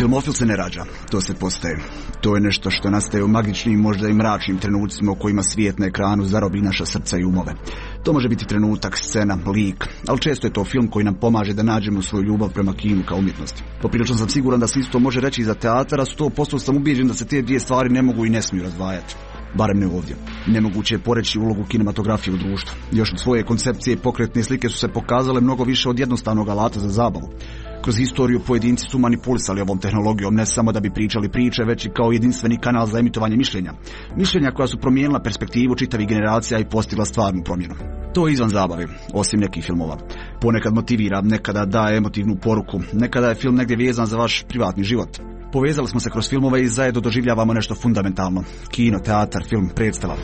Filmofil se ne rađa, to se postaje. To je nešto što nastaje u magičnim, možda i mračnim trenucima u kojima svijet na ekranu zarobi naša srca i umove. To može biti trenutak, scena, lik, ali često je to film koji nam pomaže da nađemo svoju ljubav prema kinu kao umjetnosti. Poprilično sam siguran da se isto može reći i za teatar, a 100% sam ubijeđen da se te dvije stvari ne mogu i ne smiju razdvajati. Barem ne ovdje. Nemoguće je poreći ulogu kinematografije u društvu. Još od svoje koncepcije pokretne slike su se pokazale mnogo više od jednostavnog alata za zabavu. Kroz historiju pojedinci su manipulisali ovom tehnologijom ne samo da bi pričali priče, već i kao jedinstveni kanal za emitovanje mišljenja. Mišljenja koja su promijenila perspektivu čitavih generacija i postigla stvarnu promjenu. To je izvan zabave, osim nekih filmova. Ponekad motivira, nekada daje emotivnu poruku, nekada je film negdje vezan za vaš privatni život. Povezali smo se kroz filmove i zajedno doživljavamo nešto fundamentalno. Kino, teatar, film, predstava.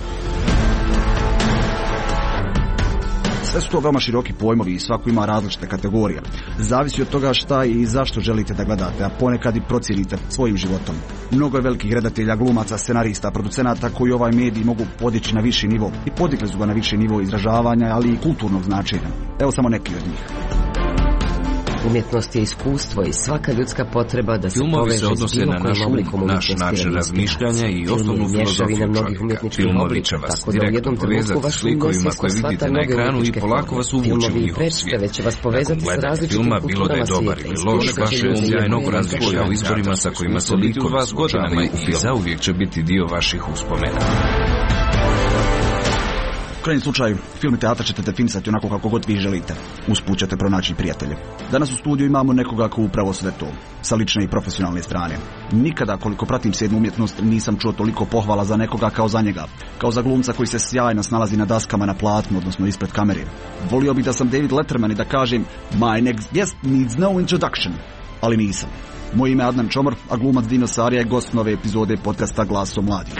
Sve su to veoma široki pojmovi i svako ima različite kategorije. Zavisi od toga šta i zašto želite da gledate, a ponekad i procijenite svojim životom. Mnogo je velikih redatelja, glumaca, scenarista, producenata koji ovaj medij mogu podići na viši nivo. I podigli su ga na viši nivo izražavanja, ali i kulturnog značenja. Evo samo neki od njih. Umjetnost je iskustvo i svaka ljudska potreba da se filmovi poveže se odnose na naš način razmišljanja i osnovnu filozofiju čovjeka. Filmovi će vas direktno povezati s likovima koje vidite na ekranu i polako vas uvući u njihov svijet. Nakon gledanja filma, bilo da je dobar ili loš, vaše um mnogo razmišlja o izborima sa kojima se likovi vas godinama i zauvijek će biti dio vaših uspomena. U krajnjem slučaju, film i teatar ćete definisati onako kako god vi želite. Usput ćete pronaći prijatelje. Danas u studiju imamo nekoga ko upravo sve to, sa lične i profesionalne strane. Nikada, koliko pratim svijetnu umjetnost, nisam čuo toliko pohvala za nekoga kao za njega. Kao za glumca koji se sjajno snalazi na daskama na platnu, odnosno ispred kamere. Volio bih da sam David Letterman i da kažem my next guest needs no introduction. Ali nisam. Moje ime je Adnan Čomor, a glumac Dino Sarija je gost nove epizode podcasta Glasom mladih.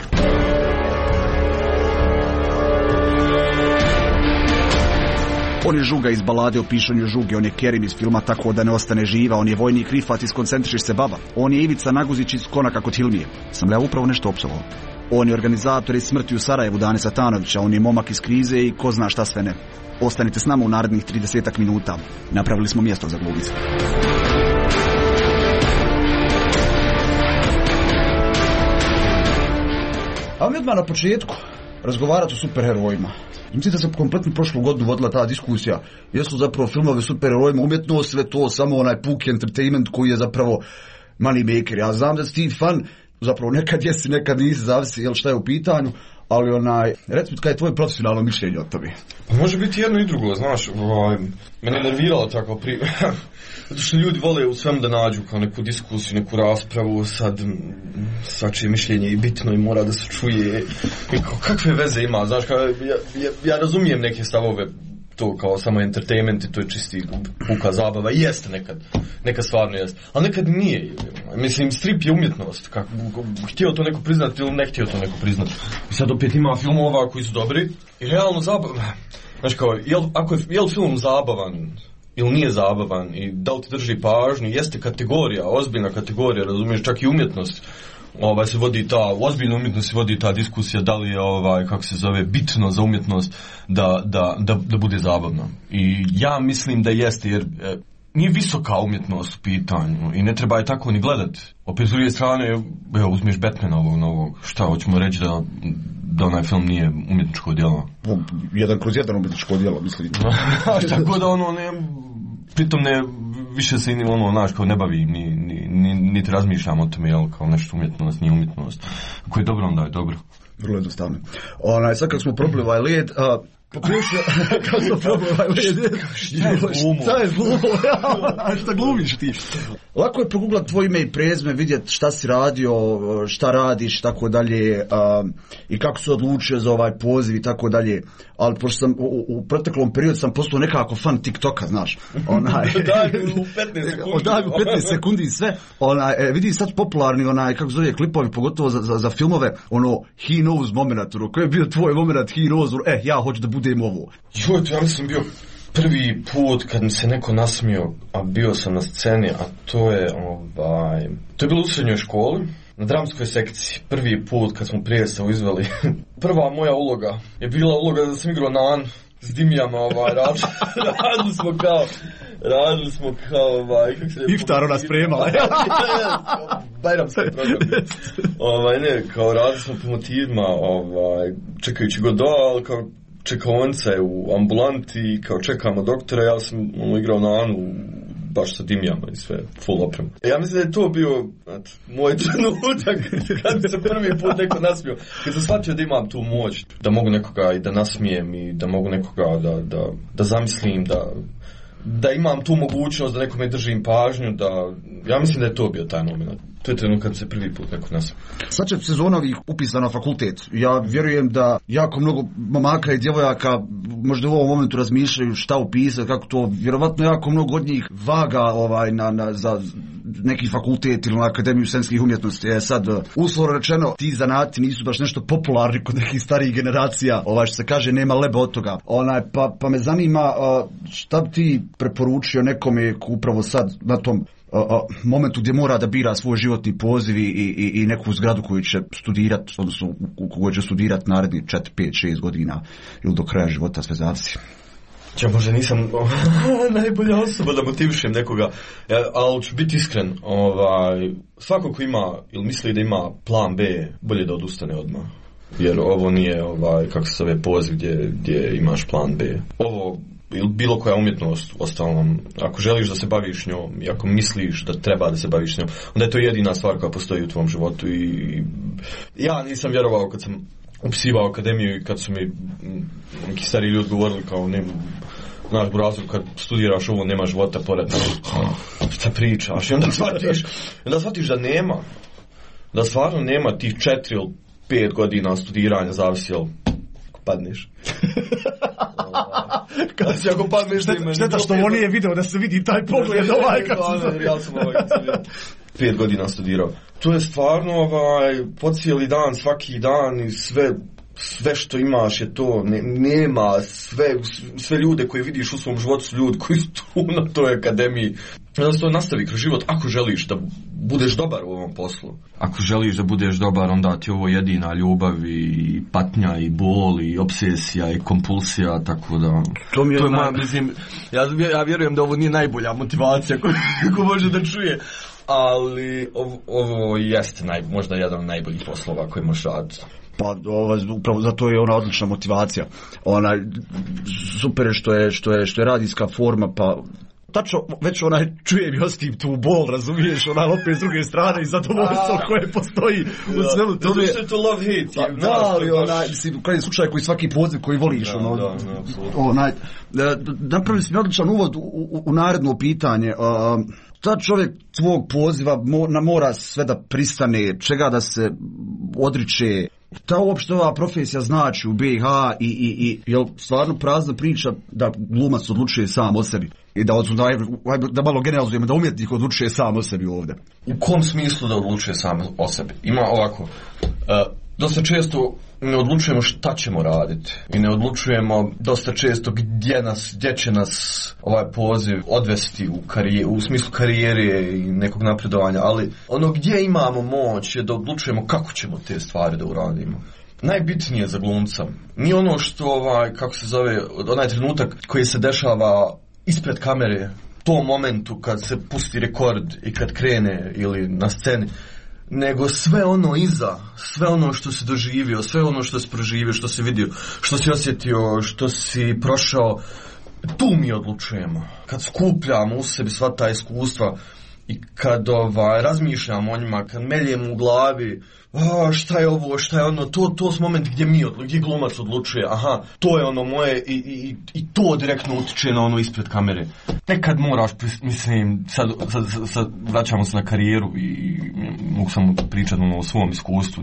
On je Žuga iz balade o pišanju Žuge, on je Kerim iz filma Tako da ne ostane živa, on je vojnik Rifat iz Koncentriš se baba, on je Ivica Naguzić iz Konaka kod Hilmije. Sam li ja upravo nešto opsovao? On je organizator iz Smrti u Sarajevu Dane Satanovića, on je momak iz Krize i ko zna šta sve ne. Ostanite s nama u narednih 30 minuta. Napravili smo mjesto za glumice. A mi odmah na početku razgovarati o superherojima. Mislim da se kompletno prošlu godinu vodila ta diskusija. Jesu zapravo filmove superherojima umjetnost, sve to samo onaj puki entertainment koji je zapravo money maker. Ja znam da si ti fan, zapravo nekad jesi, nekad nisi, zavisi šta je u pitanju, ali recimo kada je tvoje profesionalno mišljenje o tome? Može biti jedno i drugo, znaš, mene je nerviralo tako zato što ljudi vole u svemu da nađu kao neku diskusiju, neku raspravu, sad svačije mišljenje je bitno i mora da se čuje, kakve veze ima, znaš, ja razumijem neke stavove, to kao samo entertainment i to je čisti puka zabava, i jeste nekad stvarno jeste, ali nekad nije. Mislim, strip je umjetnost, htio to neko priznati ili ne htio to neko priznati. I sad opet ima filmova koji su dobri i realno zabavan. Znaš kao, je li film zabavan ili nije zabavan i da li ti drži pažnju, jeste kategorija, ozbiljna kategorija, razumiješ, čak i umjetnost. Se vodi u ozbiljnu umjetnost se vodi ta diskusija da li je kako se zove, bitno za umjetnost da bude zabavno. I ja mislim da jeste, jer nije visoka umjetnost u pitanju i ne treba je tako ni gledati. Opet s druge strane, uzmeš Batmana ovog novog, šta hoćemo reći da onaj film nije umjetničko djelo? 1/1 umjetničko djelo, mislim. Tako da pritom više se kao ne bavi, niti razmišljam o tome, kao nešto umjetnost, nije umjetnost. Ako je dobro, onda je dobro. Vrlo jednostavno. Sad kad smo probili ovaj led, kako smo probali ovaj led, šta je glumo, šta glumiš ti? Lako je proguglat tvoje ime i prezime, vidjeti šta si radio, šta radiš, tako dalje, i kako si odlučio za ovaj poziv i tako dalje, ali pošto sam u proteklom periodu sam postao nekako fan TikToka, znaš. Daj u 15 sekundi. Daj u 15 sekundi i sve. Vidi sad popularni, kako zove, klipovi, pogotovo za filmove, he knows moment, koji je bio tvoj moment, he knows, ja hoću da budem ovo. Ja mislim bio prvi put kad mi se neko nasmio, a bio sam na sceni, a to je bilo u srednjoj školi, na dramskoj sekciji, prvi put kad smo predstavu izveli. Prva moja uloga je bila uloga da sam igrao Nan s Dimijama, radili smo kao radili smo kao Iftar ona spremala. Bajramski program. Kao radili smo po motivima, čekajući Godot, ali kao čekaonice u ambulanti, kao čekamo doktora, ja sam igrao na Anu, baš sa dimljama i sve, full oprem. Ja mislim da je to bio moj trenutak kad se prvi put neko nasmio. Kad sam shvatio da imam tu moć, da mogu nekoga i da nasmijem i da mogu nekoga da zamislim, da imam tu mogućnost da nekome držim pažnju, ja mislim da je to bio taj moment. To je trenutak kad se prvi put neko nasmio. Sad će sezona ovih upisana na fakultet. Ja vjerujem da jako mnogo momaka i djevojaka možda u ovom momentu razmišljaju šta upisati, kako to, vjerovatno jako mnogo od njih vaga za neki fakultet ili na Akademiju scenskih umjetnosti. Sad, uslovno rečeno, ti zanati nisu baš nešto popularni kod nekih starijih generacija, što se kaže, nema leba od toga. Pa me zanima šta bi ti preporučio nekome upravo sad na tom momentu gdje mora da bira svoj životni poziv i neku zgradu koju će studirati, odnosno u kojoj će studirati naredni 4, 5, 6 godina ili do kraja života, sve zavisi. Ja možda nisam najbolja osoba da motivišem nekoga, ali ću biti iskren, svako ko ima ili misli da ima plan B, bolje da odustane odmah. Jer ovo nije kako se zove poziv gdje imaš plan B. Ovo ili bilo koja umjetnost, ostalom, ako želiš da se baviš njom i ako misliš da treba da se baviš njom, onda je to jedina stvar koja postoji u tvom životu. I ja nisam vjerovao kad sam upisivao akademiju i kad su mi neki stari ljudi govorili kao naš burazu, kad studiraš ovo nema života pored, šta pričaš, i onda shvatiš da nema, da stvarno nema tih 4 ili 5 godina studiranja, zavisi jel padneš. Kad si ako padneš da imaš... Šteta što ovo nije video da se vidi taj pogled kako se... Ja sam 5 godina studirao. To je stvarno po cijeli dan, svaki dan i sve što imaš je to, nema sve ljude koje vidiš u svom životu su ljudi koji su tu na toj akademiji. Da se to nastavi kroz život ako želiš da budeš dobar u ovom poslu. Ako želiš da budeš dobar, onda ti ovo jedina ljubav i patnja i bol i obsesija i kompulsija, tako da... To je mislim, ja vjerujem da ovo nije najbolja motivacija koju može da čuje. Ali ovo jeste možda jedan od najboljih poslova koji možeš raditi. Pa upravo zato je ona odlična motivacija. Super je što je radijska forma, pa tačno već čujem i ostim tu bol, razumiješ, opet s druge strane i zadovoljstvo koje postoji u svemu tome. Zato što je to love hate. Da, ali mislim, krajnji slučaj koji svaki poziv koji voliš. Napravili smo odličan uvod u naredno pitanje. Ta čovjek tvog poziva mora sve da pristane, čega da se odriče. Ta uopšte ova profesija znači u BiH i je stvarno prazna priča da glumac odlučuje sam o sebi i da malo generalizujemo da umjetnik odlučuje sam o sebi ovdje. U kom smislu da odlučuje sam o sebi? Ima ovako, dosta često ne odlučujemo šta ćemo raditi i ne odlučujemo dosta često gdje će nas ovaj poziv odvesti u smislu karijere i nekog napredovanja, ali ono gdje imamo moć je da odlučujemo kako ćemo te stvari da uradimo. Najbitnije za glumca nije ono što kako se zove, onaj trenutak koji se dešava ispred kamere, tom momentu kad se pusti rekord i kad krene ili na sceni, nego sve ono iza, sve ono što si doživio, sve ono što si proživio, što si vidio, što si osjetio, što si prošao, tu mi odlučujemo. Kad skupljamo u sebi sva ta iskustva i kad razmišljamo o njima, kad meljemo u glavi, šta je ovo, šta je ono, to su moment gdje glumac odlučuje, aha, to je ono moje i to direktno utiče na ono ispred kamere. Nekad moraš, mislim, sad vraćamo se na karijeru i mogu samo pričati o svom iskustvu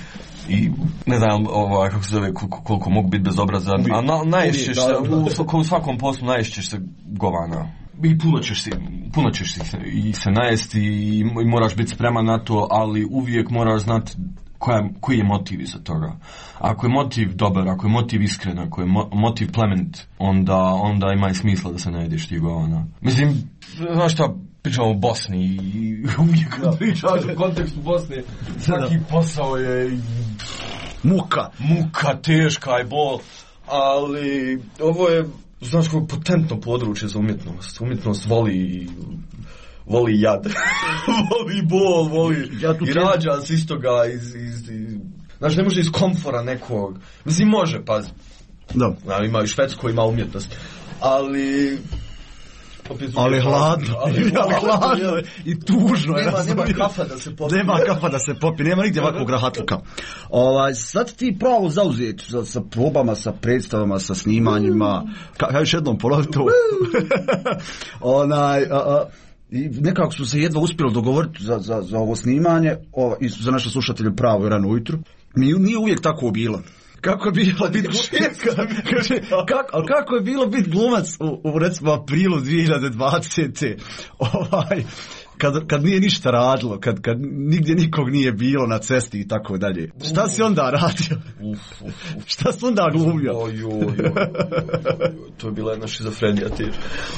i ne znam kako se zove, koliko mogu biti bezobrazan, a naješćeš se, u svakom poslu naješćeš se govana. I puno ćeš se najesti i moraš biti spreman na to, ali uvijek moraš znati koji je motiv iza toga. Ako je motiv dobar, ako je motiv iskren, ako je motiv plemenit, onda ima i smisla da se najedeš tih govana. Mislim, znaš šta, pričamo o Bosni i uvijek pričaš u kontekstu Bosne, svaki posao je muka, teška i bol, ali ovo je znaš kako potentno područje za umjetnost. Umjetnost voli jad, voli bol, voli i rađa se iz toga, znaš, ne može iz komfora nekog, mislim može, pazi, ima i Švedsko, ima umjetnost, ali hladno, i tužno je. Nema kafa da se popi. Nema kafa da se popi, nema nigdje ovakvog rahatluka. Sad ti pravo zauzeti sa probama, sa predstavama, sa snimanjima, još jednom ponovi to. I nekako su se jedva uspjeli dogovoriti za ovo snimanje, i za naše slušatelje pravo i rano ujutru. Nije uvijek tako bilo. Kako je bilo biti kako je bilo biti glumac u recimo aprilu 2020. Kad nije ništa radilo, kad nigdje nikog nije bilo na cesti i tako dalje. Šta si onda radio? Šta si onda glumio? To je bila jedna šizofrenija teško.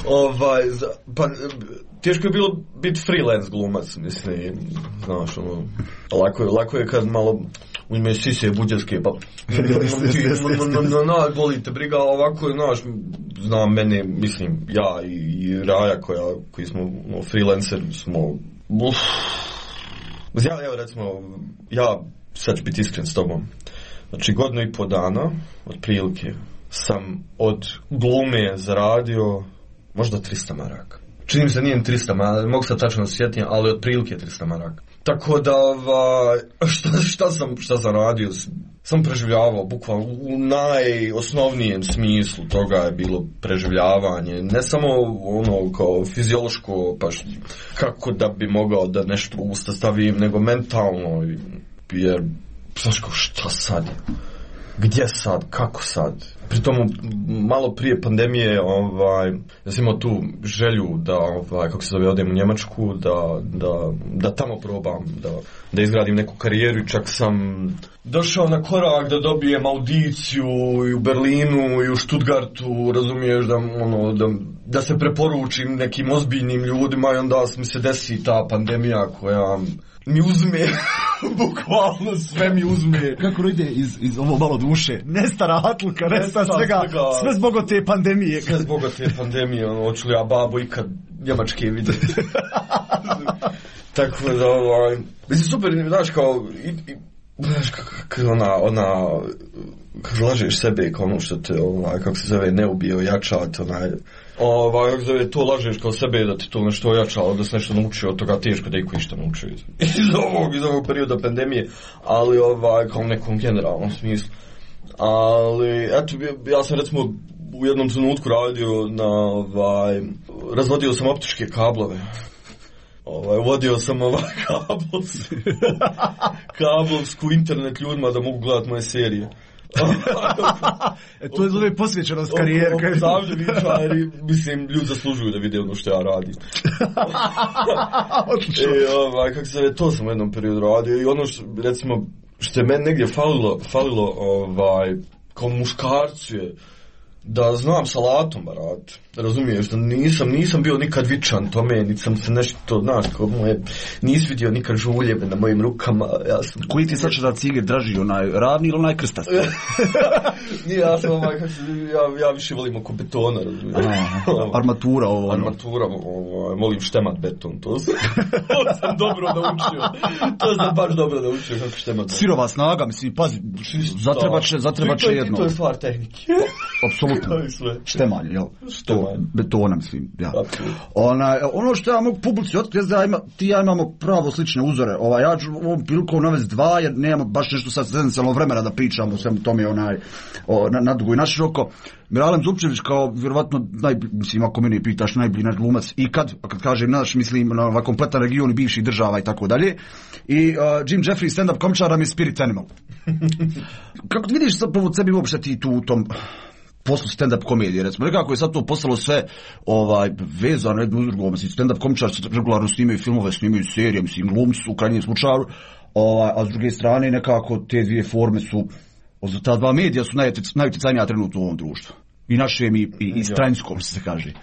Teško je bilo biti freelance glumac, mislim, znaš, lako je kad malo u ime sise buđarske, pa volite briga, ovako, znaš, znam mene, mislim, ja i Raja koji smo freelanceri, smo evo recimo, ja sad ću biti iskren s tobom, znači 1.5 godina otprilike sam od glume zaradio možda 300 maraka. Čini mi se nije 300 maraka, mogu sad tačno sjetiti, ali otprilike 300 maraka. Tako da, šta sam radio, sam preživljavao, bukvalno u najosnovnijem smislu toga je bilo preživljavanje, ne samo ono kao fiziološko, pa kako da bi mogao da nešto u usta stavim, nego mentalno, jer, znaš, šta sad je? Gdje sad, kako sad? Pritom malo prije pandemije ja sam imao tu želju da kako se zove, odem u Njemačku, da tamo probam, da izgradim neku karijeru, i čak sam došao na korak da dobijem audiciju i u Berlinu i u Stuttgartu, razumiješ, da se preporučim nekim ozbiljnim ljudima, i onda mi se desi ta pandemija koja mi uzme, bukvalno sve mi uzme. Kako ide iz ovo malo duše? Nesta rahatluka, nesta svega, sve zbog te pandemije. Sve zbog te pandemije, hoću li ja babo ikad Njemačke vidjeti. Tako da, mislim, super, znaš, kao, kako lažeš sebe, kao ono što te, kako se zove, ne ubije, ojačat, kako zove, to lažeš kao sebe da ti to nešto ojačalo, da se nešto naučio od toga, teško da iko išta naučio iz ovog perioda pandemije, ali kao u nekom generalnom smislu. Ali, eto, ja sam recimo u jednom trenutku radio razvodio sam optičke kablove. Vodio sam kablovsku internet ljudima da mogu gledati moje serije. To je zove posvećenost karijere. Mislim, ljudi zaslužuju da vide ono što ja radim. Kako se zove, to sam u jednom periodu radio, i ono što, recimo, što je meni negdje falilo kao muškarcu je da znam salatom barat, razumiješ, da nisam bio nikad vičan tome, niti sam se nešto, znaš, kao nisi vidio nikad žuljeve na mojim rukama, ja sam... Koji ti sad će da cigir draži, onaj ravni ili onaj krstast? Nije, ja sam ja više volim oko betona, razumiješ. Armatura ovo. Armatura, volim štemat beton, to sam dobro naučio. To sam baš dobro naučio kako štemat beton. Sirova snaga, mislim, pazi, zatreba će jedno. To je stvar tehnike. Apsolutno. Štemanje, jel? Betona, mislim, ja. Ono što ja mogu publici otkriti, ti ja imamo pravo slične uzore. Ja ću ovom prilikom navesti dva, jer nemamo baš nešto sad senzacionalno vremena da pričamo o svemu tome nadugo i naširoko. Miralem Zupčević kao vjerovatno, mislim, ako mene pitaš, najbolji naš glumac ikad, a kad kažem naš, mislim na kompletan region i bivših država i tako dalje. I Jim Jeffries, stand-up komičar, nam je spirit animal. Kako ti vidiš zapravo od sebi uopšte ti tu u tom poslu stand-up komedije, recimo, nekako je sad to postalo sve vezano jedno uz drugo, mislim, stand-up komičar regularno snimaju filmove, snimaju serije, mislim, glumci su u krajnjem slučaju, a s druge strane nekako te dvije forme su, ta dva medija su najutjecajnija trenutno u ovom društvu. I našem i stranskom, se kaže.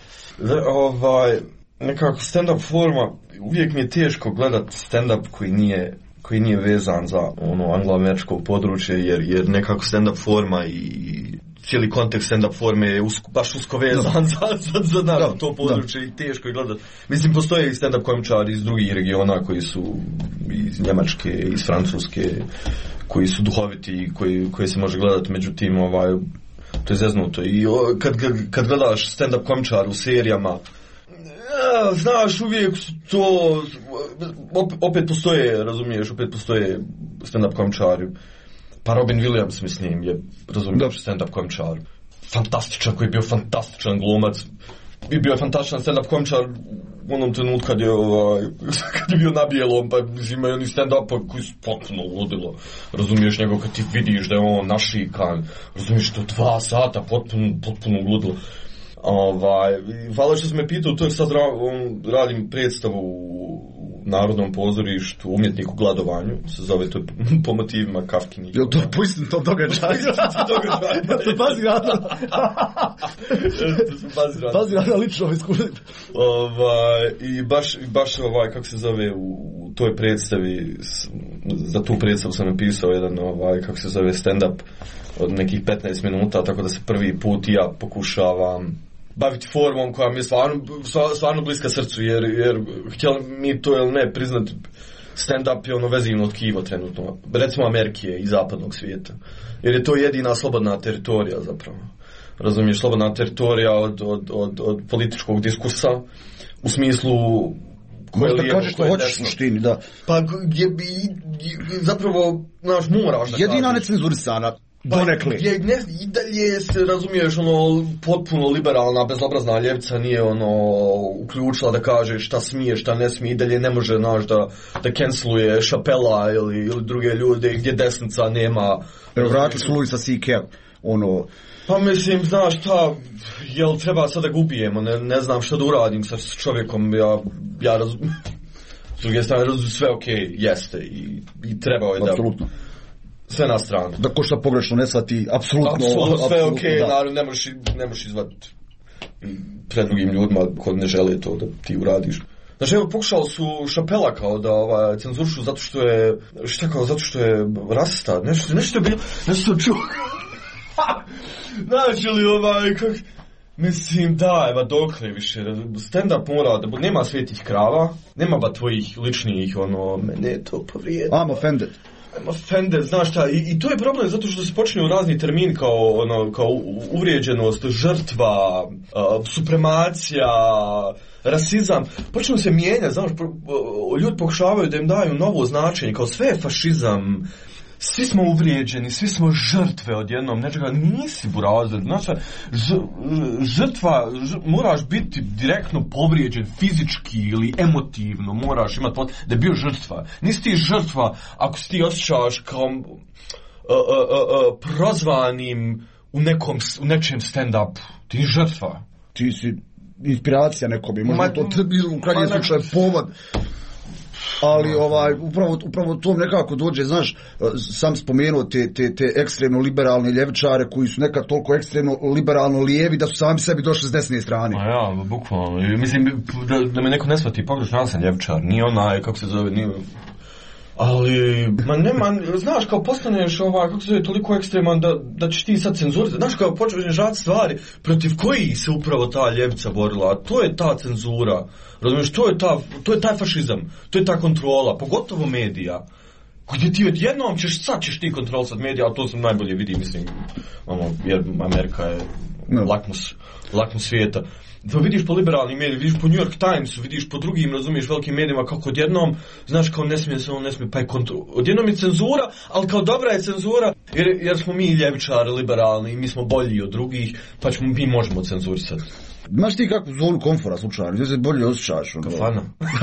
Nekako stand-up forma, uvijek mi je teško gledat stand-up koji nije vezan za ono angloameričko područje, jer nekako stand-up forma i cijeli kontekst stand-up forme je baš usko vezan za to područje i teško je gledati. Mislim, postoje i stand-up komičari iz drugih regiona koji su iz Njemačke, iz Francuske, koji su duhoviti i koji se može gledati, međutim, to je zeznuto. I kad gledaš stand-up komičar u serijama, znaš, uvijek to, opet postoje, razumiješ, opet postoje stand-up komičari. Pa Robin Williams, mislim, je, razumiješ, stand-up komičar. Fantastičan, koji je bio fantastičan glumac. I bio je fantastičan stand-up komičar u onom trenutku kad je bio na bijelom, pa imaju oni stand-upa koji su potpuno ludilo. Razumiješ njegov kad ti vidiš da je on našikan, razumiješ to 2 sata potpuno ludilo. Hvala što si me pitao, to je sad radim predstavu u Narodnom pozorištu, Umjetnik u gladovanju, se zove to po motivima Kafkinih. Jel to poistim to događaj? Ja to bazirano lično iskušenje. I baš kako se zove, u toj predstavi, za tu predstavu sam napisao jedan, kako se zove, stand-up od nekih 15 minuta, tako da se prvi put i ja pokušavam baviti formom koja mi je stvarno bliska srcu, jer htjeli mi to ili ne priznati, stand-up je ono vezivno tkivo trenutno, recimo Amerike i zapadnog svijeta, jer je to jedina slobodna teritorija zapravo. Razumiješ, slobodna teritorija od političkog diskusa, u smislu koje možda kažeš što hoćeš u suštini, da. Pa zapravo, znaš, moraš da kažeš. Jedina necenzurisana. Donekle. I dalje se, razumiješ, potpuno liberalna, bezobrazna ljevica nije uključila da kaže šta smije, šta ne smije, i dalje ne može, znaš, da canceluje Chappella ili druge ljude gdje desnica nema. Vratili su Louisa C.K. Pa mislim, znaš šta, jel treba sad da ga ubijemo, ne znam šta da uradim sa čovjekom, ja razumijem. S druge strane, sve okej, jeste i trebao je da... Apsolutno. Sve na stranu. Da ko šta pogrešno ne shvati, apsolutno sve okej, naravno ne možeš izvaditi pred drugim ljudima koji ne žele to da ti uradiš. Znači, evo, pokušali su Chappella kao da cenzurišu zato što je, zato što je rasista, nešto je bilo, nešto čuo. Znači li mislim, da, dokle više, stand-up mora da nema svetih krava, nema ba tvojih ličnih, mene je to povrijedno. I'm offended, znaš šta, i to je problem zato što se počinju razni termini kao uvrijeđenost, žrtva, supremacija, rasizam, počinju se mijenjati, znaš, ljudi pokušavaju da im daju novo značenje, kao sve je fašizam, svi smo uvrijeđeni, svi smo žrtve odjednom, nečega, nisi burazer, znači, žrtva, moraš biti direktno povrijeđen fizički ili emotivno, moraš imati da je bio žrtva. Nisi ti žrtva ako si ti osjećaš kao prozvanim u nečem stand-upu, ti nisi žrtva. Ti si inspiracija nekome, možda to u krajnjem slučaju povod. Ali upravo to nekako dođe, znaš, sam spomenuo te ekstremno liberalne ljevičare koji su nekad toliko ekstremno liberalno lijevi da su sami sebi došli s desne strane. A ja, bukvalno. Mislim, da me neko ne shvati pogrešno, ja sam ljevičar, nije onaj, kako se zove, nije... Ali, znaš, kao postaneš kako se zove, toliko ekstreman da ćeš ti sad cenzuriti. Znaš, kao počneš žati stvari protiv kojih se upravo ta ljevica borila, a to je ta cenzura. Razumiješ, to je taj fašizam, to je ta kontrola, pogotovo medija. Gdje ti odjednom ćeš ti kontrolisati medija, a to sam najbolje vidi, mislim, jer Amerika je lakmus svijeta. Da vidiš po liberalnim medijima, vidiš po New York Timesu, vidiš po drugim, razumiješ, velikim medijima, kako odjednom, znaš, kao ne smije, pa je odjednom je cenzura, ali kao dobra je cenzura, jer smo mi ljevičari, liberalni, mi smo bolji od drugih, pa mi možemo cenzurisati. Imaš ti kakvu zonu komfora slučajno, gdje se bolje osjećaš? Kafana.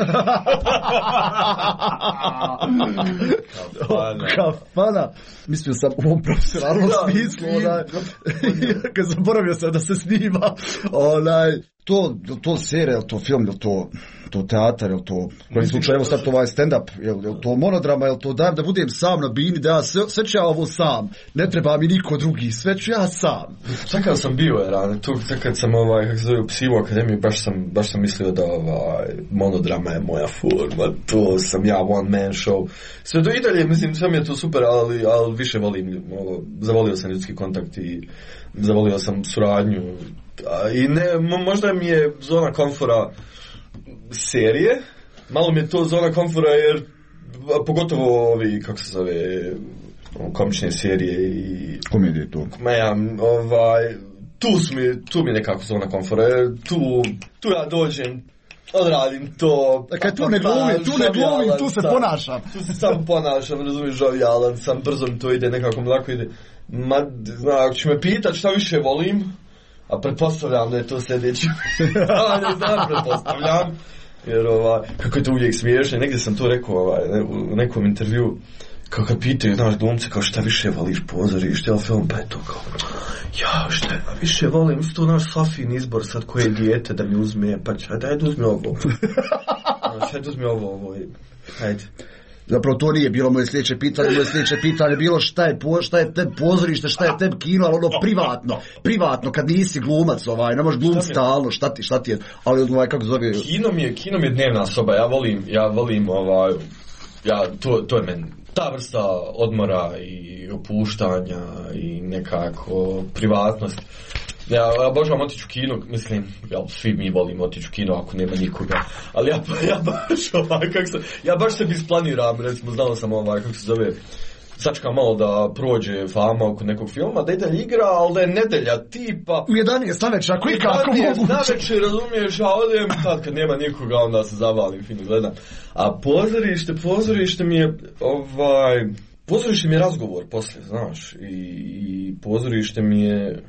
Kafana. Mislio sam u ovom profesionalnom smislu, kad zaboravio sam da se snima, to serija, to film, to to teatar, je li to, koji slučaj, evo sad to ovaj stand-up, je li to monodrama, je li to dajem da budem sam na bini, da ja sve ću ja ovo sam, ne treba mi niko drugi, sve ću ja sam. Sad kad sam bio, tu kad sam kako se zove, u Psivu akademiju, baš sam mislio da monodrama je moja forma, to sam ja one man show. Sve do i dalje, mislim, sve mi je to super, ali više volim, zavolio sam ljudski kontakt i zavolio sam suradnju. I možda mi je zona komfora serije, malo mi je to zona komfora jer pogotovo ovi, kako se zove, komične serije i komedije to. Tu mi je nekako zona komfora jer tu ja dođem, odradim to. Dakle, tu ne glumim, tu se ponašam. Tu se samo ponašam, razumiješ, žovijalan sam, brzo mi to ide, nekako mi lako ide. Ako ću me pitat šta više volim, a pretpostavljam da je to sljedeći. Pretpostavljam. Jer kako je to uvijek smiješno. Negdje sam to rekao u nekom intervju. Kako pitaju naš glumce kao šta više voliš, pozorište ili film, pa je to kao šta više volim, što naš Safin izbor sad koje dijete da mi uzme, pa ajde uzmi ovo. Ajde uzmi ovo. Ajde. Zapravo to nije bilo moje sljedeće pitanje bilo šta je tebi pozorište, šta je tebi kino, ali ono privatno, kad nisi glumac, ne možeš glumiti stalno, šta ti je, ali kako zove... Kino mi je dnevna soba, ja volim to je meni, ta vrsta odmora i opuštanja i nekako privatnost. Ja obožavam otići u kino, mislim, svi mi volimo otići u kino ako nema nikoga, ali ja baš sebi isplaniram, recimo, znao sam kako se zove, sačekam malo da prođe fama oko nekog filma, da ide igra, ali da je nedelja tipa... U 11 navečer, ako je kako moguće. Navečer, razumiješ, a odem, tad kad nema nikoga, onda se zavalim, fino gledam. A pozorište mi je, pozorište mi je razgovor poslije, znaš, i pozorište mi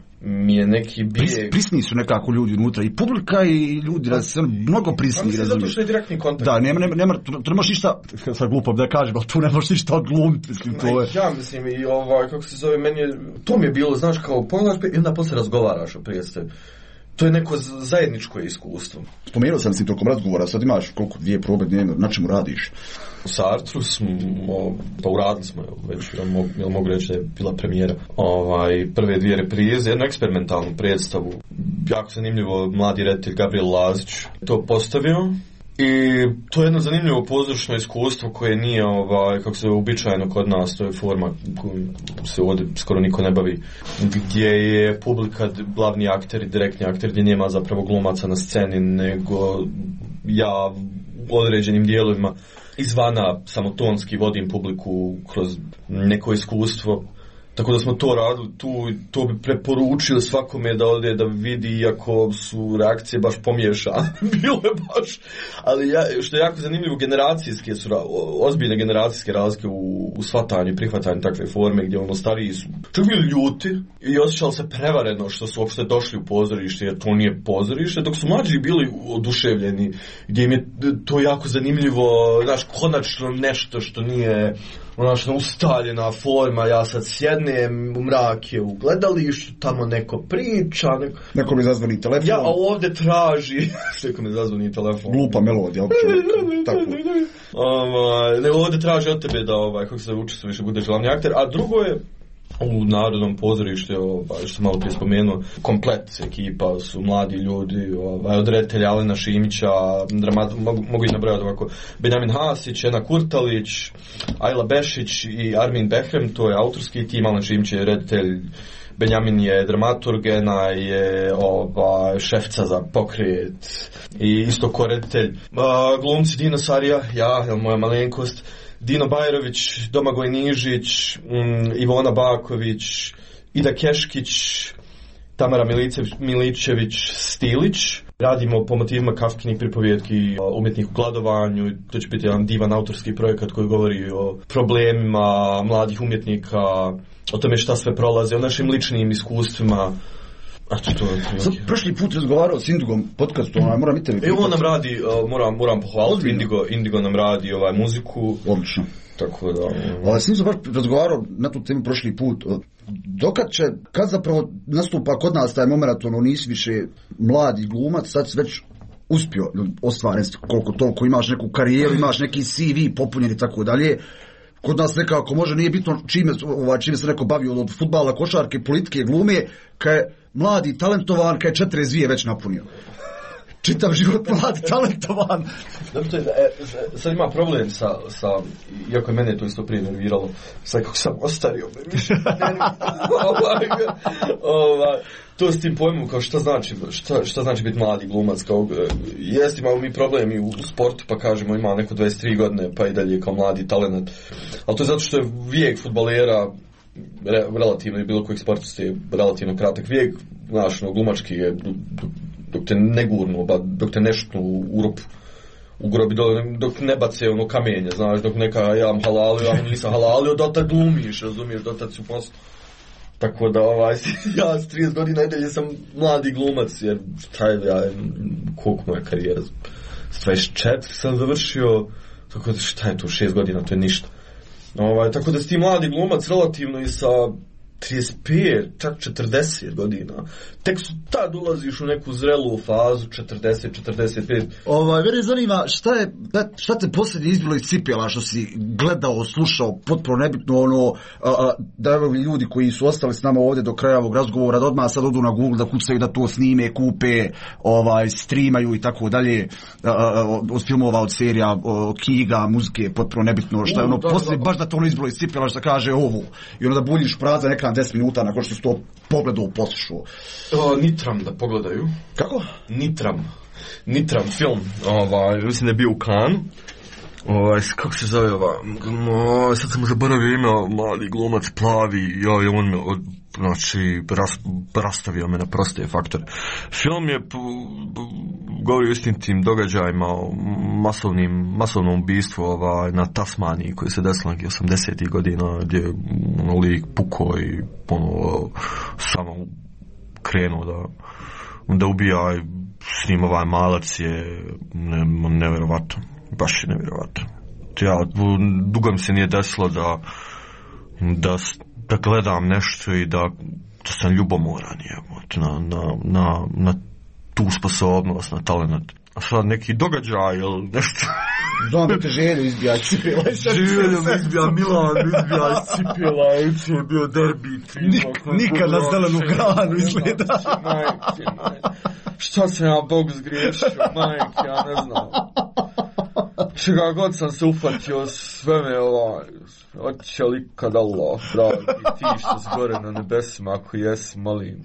je neki bijeg. Prisni su nekako ljudi unutra, i publika i ljudi, mnogo prisni. Mislim, zato što je direktni kontakt. Da, tu ne možeš ništa, sad glupo da kažem, ali tu ne možeš ništa odglumiti, mislim, to je. Ja mislim, i kako se zove, to mi je bilo, znaš, kao pogledaš i onda poslije razgovaraš o predstavi. To je neko zajedničko iskustvo. Spomenuo sam si tokom razgovora, sad imaš koliko 2 probe dnevno, na čemu radiš? U Sartru smo, pa uradili smo, već mogu reći da je bila premijera, prve 2 reprize, jednu eksperimentalnu predstavu. Jako zanimljivo, mladi reditelj Gabriel Lazić to postavio. I to je jedno zanimljivo pozorišno iskustvo koje nije, kako se uobičajeno kod nas, to je forma kojom se ovdje skoro niko ne bavi, gdje je publika glavni akter i direktni akter, gdje nema zapravo glumaca na sceni, nego ja u određenim dijelovima izvana samotonski vodim publiku kroz neko iskustvo. Tako da smo to radili, to bi preporučili svakome da ode da vidi, iako su reakcije baš pomiješane, bilo je baš, ali što je jako zanimljivo, generacijske su, ozbiljne generacijske razlike u shvatanju i prihvatanju takve forme, gdje stariji su čak bili ljuti i osjećali se prevareno što su uopšte došli u pozorište, jer to nije pozorište, dok su mlađi bili oduševljeni, gdje im je to jako zanimljivo, znaš, konačno nešto što nije ustaljena forma, ja sad sjednem u mrake u gledalištu, tamo neko priča, neko mi zazvoni telefon. Ja ovdje traži, neko mi zazvoni telefon. Glupa melodija, tako. Ovdje traži od tebe da, kako se učestvuješ, budeš glavni akter, a drugo je u Narodnom pozorištu, što sam malo prije spomenuo, komplet ekipa su mladi ljudi, od reditelja Alena Šimića, mogu ih nabrojati ovako, Benjamin Hasić, Ena Kurtalić, Ajla Bešić i Armin Behrem, to je autorski tim, Alen Šimić je reditelj, Benjamin je dramaturg, Ena je šefca za pokret i isto ko reditelj. Glumci Dino Sarija, moja malenkost, Dino Bajrović, Domagoj Nižić, Ivona Baković, Ida Keškić, Tamara Miličević, Stilić. Radimo po motivima Kafkinih pripovjetki, umjetnih u gladovanju. To će biti jedan divan autorski projekat koji govori o problemima mladih umjetnika, o tome šta sve prolaze, o našim ličnim iskustvima. Prošli put razgovarao s Indigom podcastu, moram i tebi pitati. On nam radi, moram pohvaliti, Indigo nam radi muziku. Odlično. Tako da... Ali s njim sam baš razgovarao na tu temu prošli put. Kad zapravo nastupa kod nas taj moment, nisi više mladi glumac, sad već uspio ostvariti koliko toliko, imaš neku karijeru, imaš neki CV popunjen i tako dalje. Kod nas nekako može, nije bitno čime se neko bavio od fudbala, košarke, politike, glume, kad je mladi, talentovan, kad je 42 već napunio. Čitav život mladi, talentovan. Sad ima problem sa, iako je mene to isto prije nerviralo, sad kako sam ostario, to s tim pojmom kao šta znači biti mladi glumac, kao jest imamo mi problem i u sportu, pa kažemo ima neko 23 godine pa i dalje kao mladi talent, ali to je zato što je vijek fudbalera relativno i bilo kojeg sportista je relativno kratak vijek, znaš, glumački je dok te ne gurnu, dok te ne šutnu u rupu, u grobi, dok ne bace kamenje, znaš, dok neka ja am halalio, ja nisam halalio, dotad glumiš, razumiješ, dotad si posto. Tako da, ja s 30 godina i dalje sam mladi glumac, jer koliko moja karijera, s 24 sam završio, tako da šta je to, 6 godina, to je ništa. Tako da si ti mladi glumac relativno i sa 35, čak 40 godina. Tek su tad ulaziš u neku zrelu fazu, 40-45. Mene zanima šta te posljednje izbilo iz cipela, što si gledao, slušao, potpuno nebitno, da ovi ljudi koji su ostali s nama ovdje do kraja ovog razgovora, da odmah sad odu na Google, da kucaju, da to snime, kupe, streamaju i tako dalje, od filmova, od serija, knjiga, muzike, potpuno nebitno, šta je posljednje, baš da to izbilo iz cipela, što kaže ovo, i onda buljiš prazan ekran 10 minuta nakon što si to pogledao, poslušao. Nitram da pogledaju. Kako? Nitram film. Mislim da je bio u Cannes. Kako se zove sad sam zaboravio ime, mladi glumac, plavi, on me rastavio me na proste faktore. Film je govori o istim tim događajima, o masovnom ubistvu na Tasmaniji koji se desilo 80. godina, gdje je lik pukao i samo krenuo da ubija, i s njim malac je nevjerovatno. Baš je nevjerovatno. Dugo mi se nije desilo da gledam nešto i da sam ljubomoran na tu sposobnost, na talent. A sad neki događaj ili nešto. Znam da te želju izbija cipela. Želju me izbija Milan, izbija cipela, uče je bio derbi. Nikad na zelenu granu izgleda. Šta sam ja Bog zgriješio, majke, ja ne znam. Čega god sam se ufatio, sve me oće li kad Allah pravi, ti što si gore na nebesima, ako jesi, molim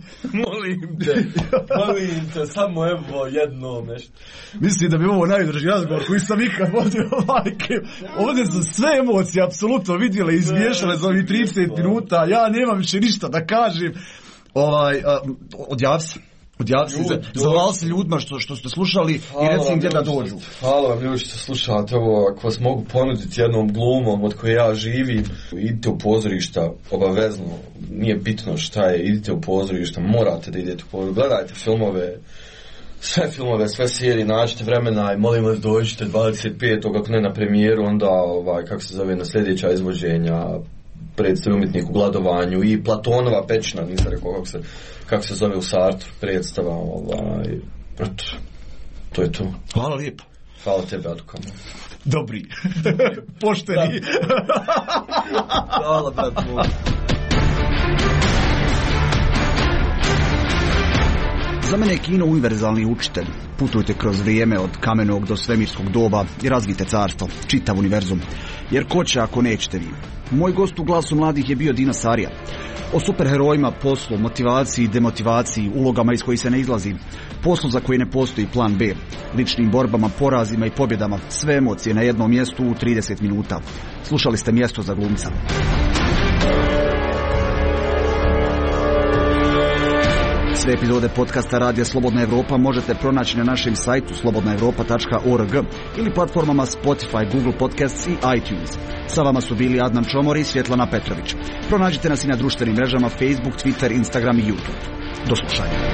te, samo evo jedno nešto. Mislim da bi ovo najdraži razgovor koji sam ikad vodio, majke. Ovdje su sve emocije apsolutno vidjele i izmiješale za ovih 30 minuta, ja nemam više ništa da kažem. Odjavi se. Zavali se ljudima što ste slušali i reci im gdje da dođu. Hvala vam ljudi što slušate ovo. Ako vas mogu ponuditi jednom glumom od koje ja živim, idite u pozorišta obavezno, nije bitno šta je, idite u pozorišta, morate da idete u pozorišta, gledajte filmove, sve serije, nađite vremena i molim vas dođite 25. ako ne na premijeru, onda na sljedeća izvođenja predstavi Umjetnik u gladovanju i Platonova pećina, nisam rekao kako se zove u Sartru predstava, to je to. Hvala lijepo. Hvala tebe, Adukama. Dobri. Pošteni. Hvala, brat moj. Za mene je kino univerzalni učitelj. Putujte kroz vrijeme od kamenog do svemirskog doba i razvijte carstvo, čitav univerzum. Jer ko će ako nećete vi? Moj gost u Glasu mladih je bio Dino Sarija. O superherojima, poslu, motivaciji, demotivaciji, ulogama iz kojih se ne izlazi, poslu za koji ne postoji plan B, ličnim borbama, porazima i pobjedama, sve emocije na jednom mjestu u 30 minuta. Slušali ste Mjesto za glumca. Sve epizode podcasta Radija Slobodna Evropa možete pronaći na našem sajtu slobodnaevropa.org ili platformama Spotify, Google Podcasts i iTunes. Sa vama su bili Adnan Čomor i Svjetlana Petrović. Pronađite nas i na društvenim mrežama Facebook, Twitter, Instagram i YouTube. Do slušanja.